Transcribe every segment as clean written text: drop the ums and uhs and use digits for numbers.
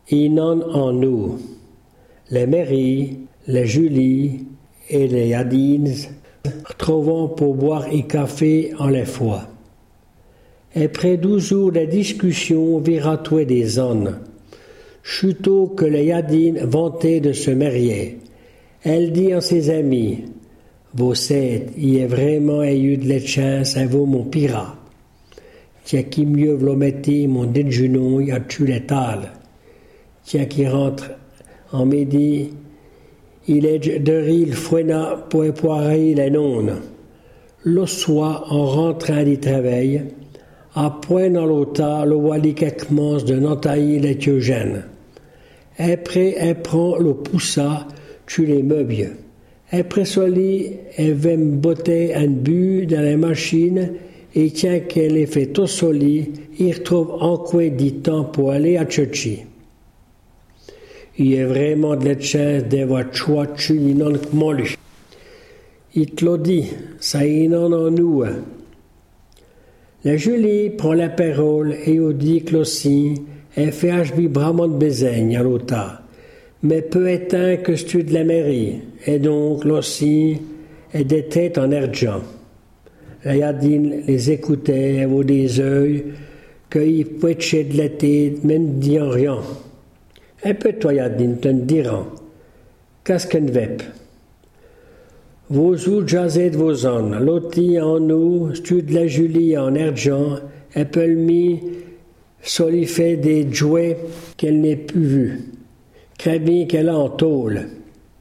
Inon en nous, les Mary, les Julie et les Yadines retrouvons pour boire un café en les fois. Après 12 jours de discussion viratouées des zones, chutôt que les Yadines vantaient de se marier, elle dit à ses amis, « Vos sept, y est vraiment eu de la chance à vous mon pirat. Tiens qui mieux v'l'o mettez mon déjeuner à tu l'étal. Tiens qui rentre en midi, il est de rire fouena pour époirer les nonnes. Le soir, en rentrant du travail, à point dans l'automne, le wali qui commence de n'entailler les Eugène. Après, elle prend le poussa, tu les meubles. Après cela, elle va me botter un but dans la machine et tiens qu'elle ait fait tout soli, il retrouve encore du temps pour aller à Tchétchi. Il y a vraiment de la chance d'avoir choix tu non comme lui. Il te l'a dit, ça y en a nous. La Julie prend la parole et au dit que aussi, elle fait HB vraiment de besogne à l'automne. Mais peu éteint que tu de la mairie, et donc l'aussi est des têtes en argent. La Yadine les écoutait avec des yeux, qu'ils pouvaient de la tête, mais ne disant rien. Un peu toi, Yadine, te diront, qu'est-ce qu'un vep? Vos ou jasez de vos ânes, l'auti en nous, tu de la Julie en argent, elle peut mis, soli fait des jouets qu'elle n'ait plus vus. Très bien qu'elle a en tôle.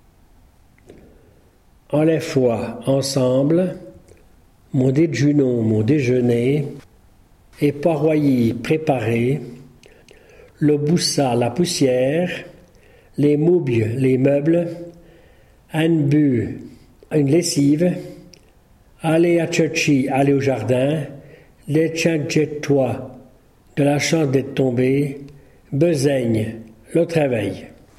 En les fois, ensemble, mon déjeuner, est paroyé, préparé, le boussa, la poussière, les meubles, un but, une lessive, aller à Tchétchi, aller au jardin, les tchatjet-toi de la chance d'être tombé, besogne, le travail.